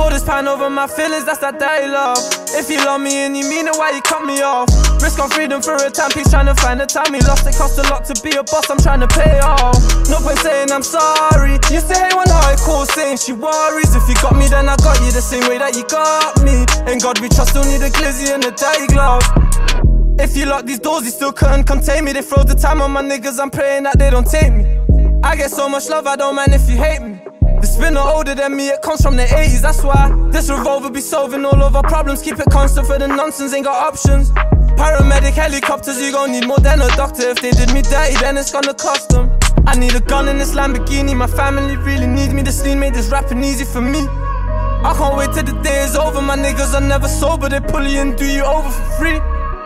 All this pain over my feelings, that's that dirty love. If you love me and you mean it, why you cut me off? Risk on freedom for a timepiece, trying to find the time he lost. It cost a lot to be a boss, I'm trying to pay it off. No point saying I'm sorry. Used to hate when I call saying she worries. If you got me, then I got you the same way that you got me. In God we trust, don't need a glizzy and a dirty glove. If you lock these doors, you still couldn't contain me. They froze the time on my niggas, I'm praying that they don't take me. I get so much love, I don't mind if you hate me. The spinner older than me, it comes from the 80s, that's why this revolver be solving all of our problems. Keep it constant for the nonsense, ain't got options. Paramedic helicopters, you gon' need more than a doctor. If they did me dirty, then it's gonna cost them. I need a gun in this Lamborghini, my family really needs me. This lean made this rapping easy for me. I can't wait till the day is over, my niggas are never sober. They pull you and do you over for free.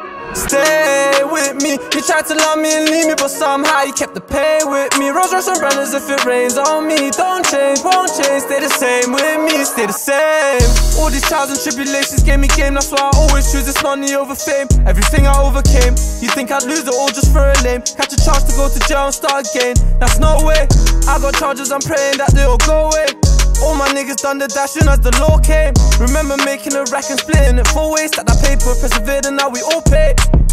Stay with me. You tried to love me and leave me, but somehow you kept the pain with me. Rolls Royce umbrellas if it rains on me. Don't change, won't change, stay the same with me, stay the same. All these trials and tribulations gave me game, that's why I always choose this money over fame. Everything I overcame, you think I'd lose it all just for a name. Catch a charge to go to jail and start again, that's no way. I got charges, I'm praying that they'll go away. All my niggas done the dashing as the law came. Remember making a rack and splitting it 4 ways. Stack that paper, persevered and now we all pay.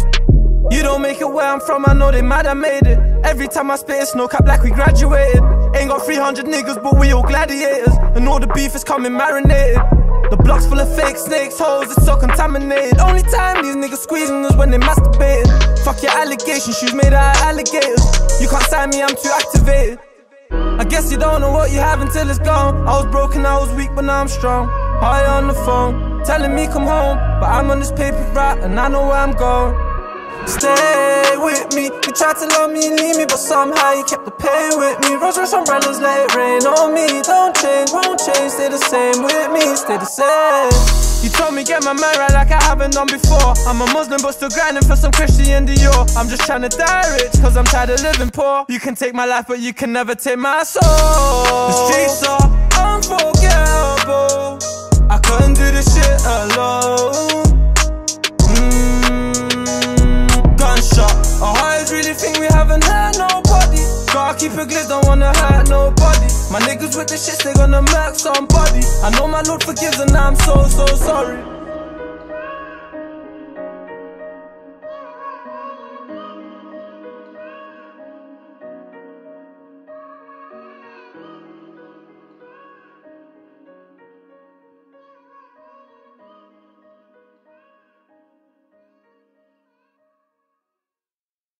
You don't make it where I'm from, I know they mad I made it. Every time I spit it's no cap like we graduated. Ain't got 300 niggas but we all gladiators. And all the beef is coming marinated. The block's full of fake snakes, hoes, it's so contaminated. Only time these niggas squeezing is when they masturbated. Fuck your allegation, shoes made out of alligators. You can't sign me, I'm too activated. I guess you don't know what you have until it's gone. I was broken, I was weak, but now I'm strong. High on the phone, telling me come home, but I'm on this paper route and I know where I'm going. Stay with me. You tried to love me and leave me, but somehow you kept the pain with me. Rolls Royce umbrellas, let it rain on me. Don't change, won't change, stay the same with me, stay the same. You told me get my mind right like I haven't done before. I'm a Muslim but still grinding for some Christian Dior. I'm just trying to die rich cause I'm tired of living poor. You can take my life but you can never take my soul. The streets are unforgettable. I couldn't do this shit alone. Gunshot, our hearts really think we haven't hurt nobody. Gotta keep it glitz, don't wanna hurt nobody. My niggas with the shits, they gonna murk somebody. I know my Lord forgives and I'm so sorry.